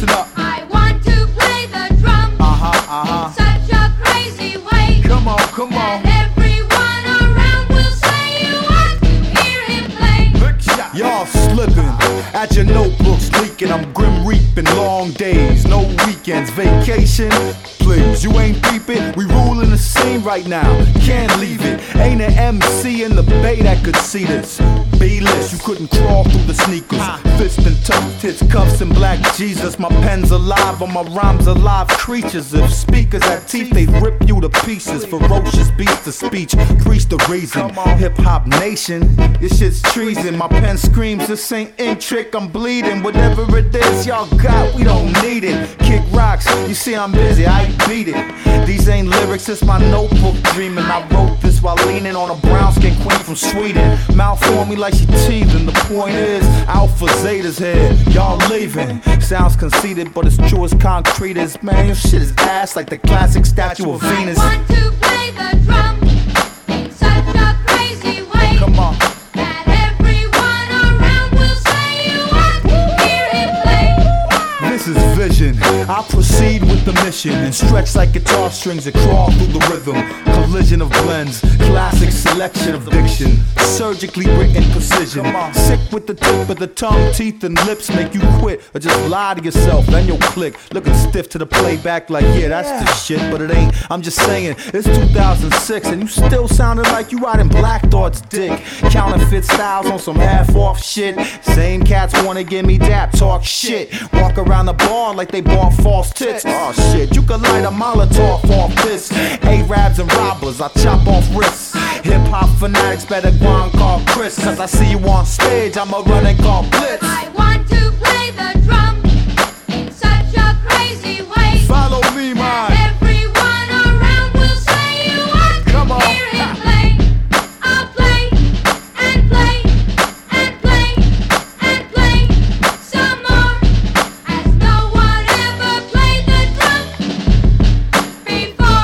up. I want to play the drum in such a crazy way. Come on, come on. That everyone around will say you want to hear him play. Y'all slipping at your notebooks leaking. I'm grim reaping long days, no weekends, vacation. Please, you ain't peeping. We ruling the scene right now. Can't leave it. Ain't an MC in the Bay that could see this. B-list, you couldn't crawl through the sneakers. Fist and tough tits, cuffs and black Jesus. My pen's alive, on my rhymes alive creatures. If speakers had teeth, they'd rip you to pieces. Ferocious beats of speech, preach the reason. Hip hop nation, this shit's treason. My pen screams, this ain't ink trick, I'm bleeding. Whatever it is y'all got, we don't need it. Kick rocks, you see I'm busy, I beat it. These ain't lyrics, it's my notebook dreaming. I wrote this while leaning on a brown skin queen from Sweden. Mouth on me like she teething. The point is, Alpha Zeta's here, y'all leaving. Sounds conceited, but it's true as concrete as, man, your shit is ass like the classic statue of Venus. I want to play the drum in such a crazy way. Come on. That everyone around will say you want to hear him play. This is vision. I proceed with the mission and stretch like guitar strings that crawl through the rhythm. Collision of blends, classic selection of diction, surgically written precision. Sick with the tip of the tongue, teeth and lips make you quit or just lie to yourself, then you'll click. Looking stiff to the playback like, yeah, that's the shit, but it ain't. I'm just saying, it's 2006 and you still sounding like you riding Black Thought's dick. Counterfeit styles on some half-off shit. Same cats wanna give me dap, talk shit. Walk around the bar like they bought false tits. Oh shit, you could light a Molotov off this. Arabs and robbers, I chop off wrists. Hip-hop fanatics better go and call Chris. Cause I see you on stage, I'ma run and call Blitz. I want to play the drum in such a crazy way. Follow me, man. Everyone around will say you want Come on. to hear him play. I'll play and play and play and play some more, as no one ever played the drum before.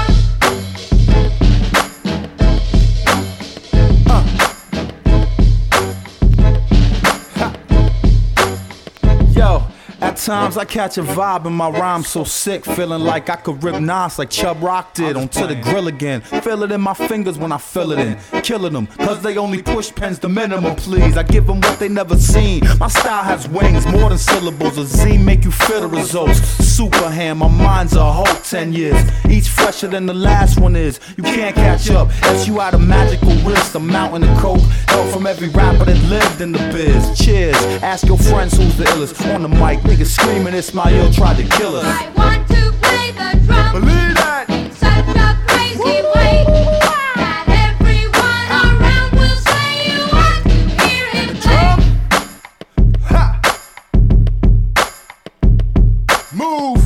Yo, at times I catch a vibe in my rhyme so sick, feeling like I could rip Nas like Chubb Rock did onto the grill again. Feel it in my fingers when I fill it in, killing them, cause they only push pens the minimum, please. I give them what they never seen. My style has wings, more than syllables. A Z make you feel the results. Super hand, my mind's a whole 10 years. Each fresher than the last one is. You can't catch up, as you out of magical wrist. A mountain of coke, help from every rapper that lived in the biz. Cheers, ask your friends who's the illest. On the mic, niggas screaming Ismail tried to kill us. I want to play the drum. Believe that. In such a crazy way that everyone around will say you want to hear him play. Ha! Move.